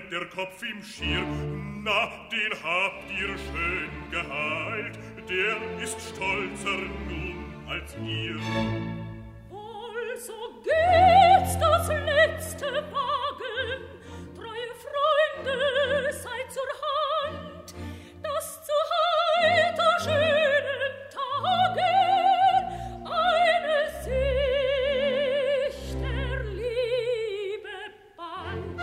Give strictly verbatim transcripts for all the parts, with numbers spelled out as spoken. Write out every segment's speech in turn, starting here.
brennt der Kopf ihm schier. Na, den habt ihr schön geheilt, der ist stolzer nun als ihr. Wohl, so geht's das letzte Wagen, treue Freunde, seid zur Hand, dass zu heiter schönen Tagen eine sich der Liebe band.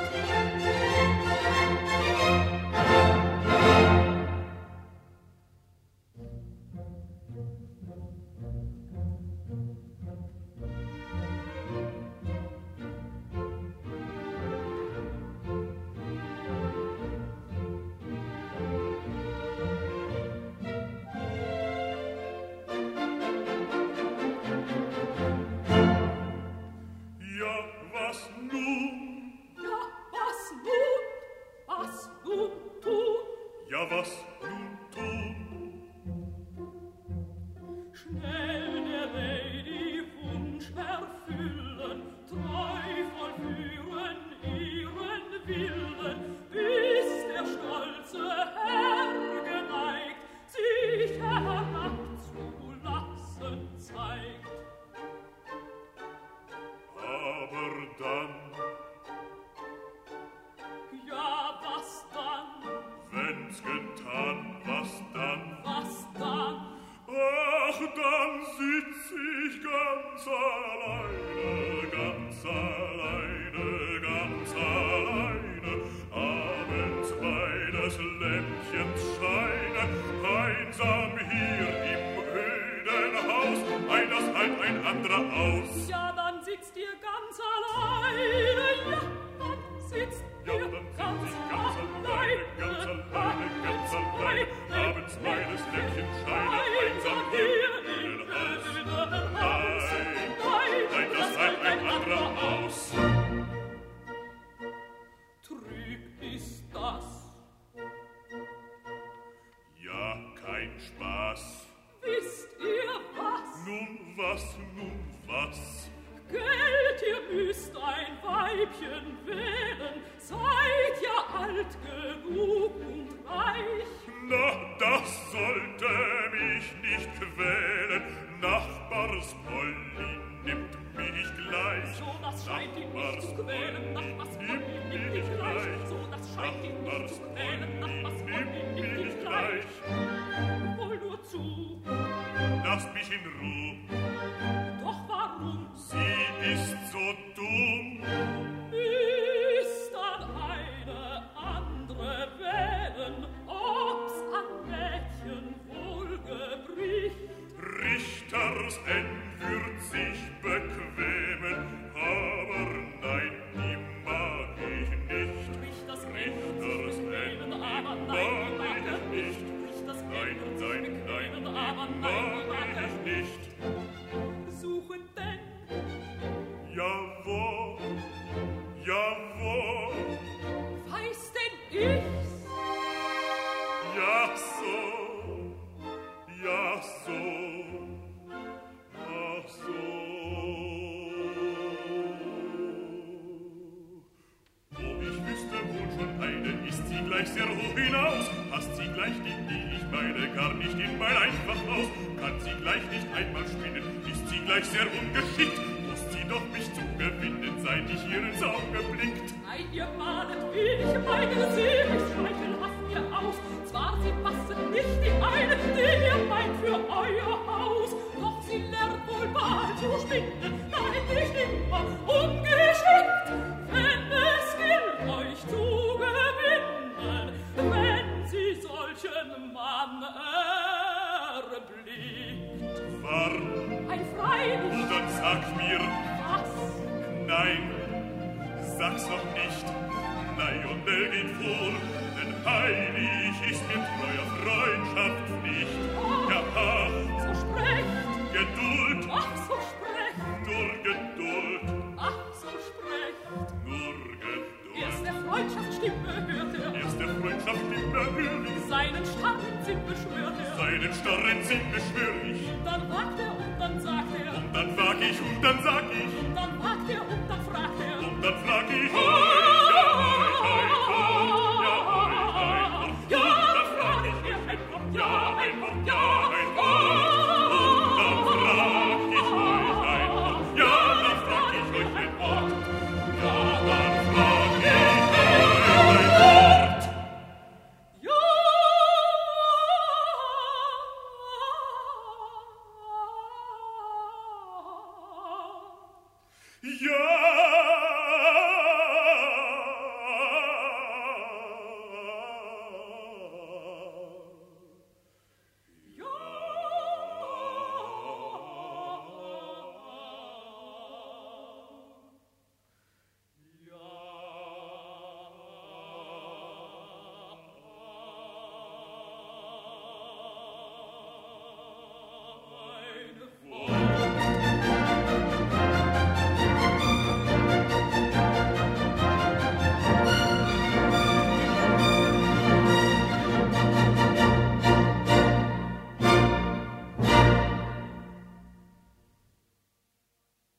Seinen starren Sinn beschwört er. Seinen starren Sinn beschwör ich. Dann wagt er und dann sagt er. Und dann wag ich und dann sag ich. Dann wagt er und dann